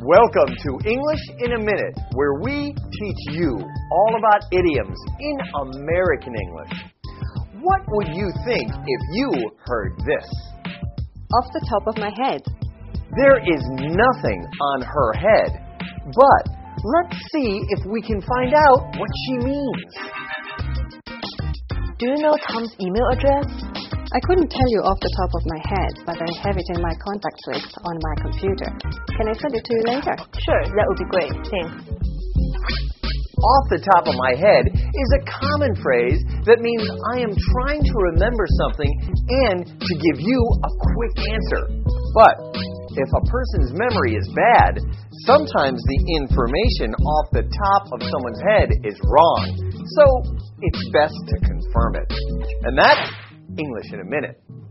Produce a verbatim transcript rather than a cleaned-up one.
Welcome to English in a Minute, where we teach you all about idioms in American English. What would you think if you heard this? Off the top of my head. There is nothing on her head, but let's see if we can find out what she means. Do you know Tom's email address? I couldn't tell you off the top of my head, but I have it in my contacts list on my computer. Can I send it to you later? Sure, that would be great. Thanks. Off the top of my head is a common phrase that means I am trying to remember something and to give you a quick answer. But if a person's memory is bad, sometimes the information off the top of someone's head is wrong. So it's best to confirm it. And that's English in a Minute.